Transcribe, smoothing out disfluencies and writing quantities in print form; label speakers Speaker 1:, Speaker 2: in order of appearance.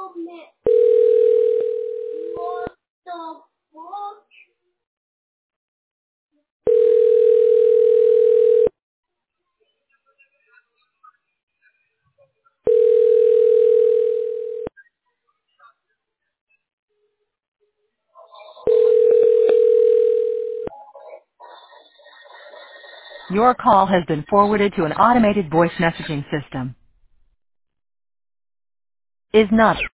Speaker 1: Your call has been forwarded to an automated voice messaging system. Is not